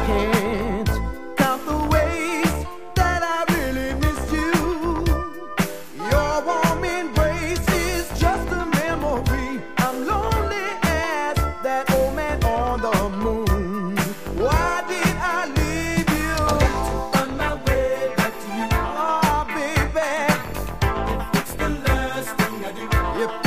can't count the ways that I really miss you. Your warm embrace is just a memory. I'm lonely as that old man on the moon. Why did I leave you? I got to find my way back to you. Oh, baby, if it's the last thing I do. If